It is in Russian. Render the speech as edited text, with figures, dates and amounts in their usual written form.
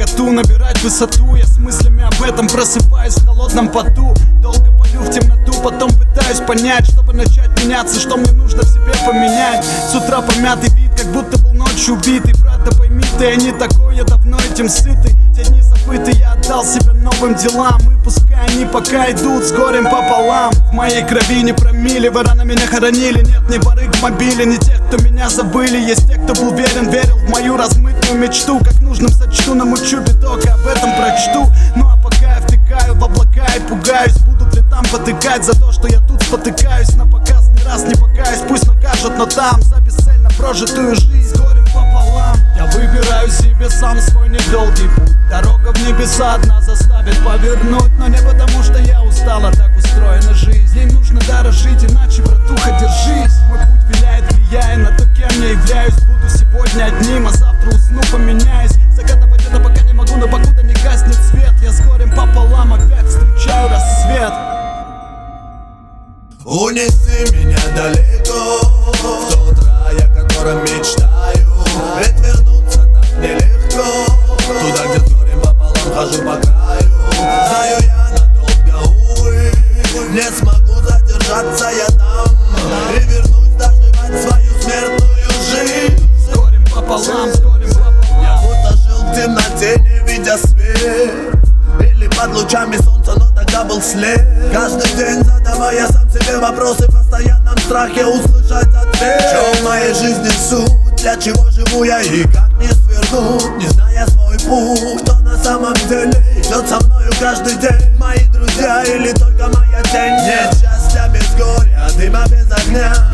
моготу набирать высоту. Я с мыслями об этом просыпаюсь в холодном поту. Долго палю в темноту, потом пытаюсь понять, чтобы начать меняться, что мне нужно в себе поменять. С утра помятый вид, как будто был ночью убитый. Брат, да пойми ты, я не такой, я давно этим сытый. Те дни забыты, я отдал себя новым делам. И пускай они пока идут с горем пополам. В моей крови не промили, вы рано меня хоронили. Нет ни барыг в мобиле, ни тех, кто меня забыли. Есть те, кто был верен, верил в мою размытую мечту. Как нужным сочту, намучу биток, об этом прочту. Ну а пока я втыкаю в облака и пугаюсь, будут ли там потыкать за то, что я тут спотыкаюсь. На показ ни раз не покаюсь, пусть накажут, но там за бесцельно прожитую жизнь с горем пополам. Я выбираю себе сам свой недолгий путь. Дорога в небеса одна заставит повернуть. Но не потому, что я устала, так устроена жизнь. Ей нужно дорожить, иначе, братуха, держись. Мой путь виляет, влияя на то, кем я являюсь. Буду сегодня одним, а завтра усну, поменяюсь. Загадывать это пока не могу, но покуда не гаснет свет, я с горем пополам опять встречаю рассвет. Унеси меня далеко в тот рай, о котором мечтаю. Ведь вернуться так нелегко туда, где с горем пополам хожу по краю. Знаю я надолго, увы, не смогу задержаться я там и вернусь доживать свою смертную жизнь. С горем пополам, с горем пополам. Я будто жил в темноте, не видя свет, или под лучами солнца, но тогда был след. Каждый день задавая сам себе вопросы, в постоянном страхе услышать ответ. Что в моей жизни суть, для чего живу я и как не свернуть, не зная свой путь. Кто на самом деле идет со мною каждый день, мои друзья или только моя тень? Нет счастья без горя, дыма без огня.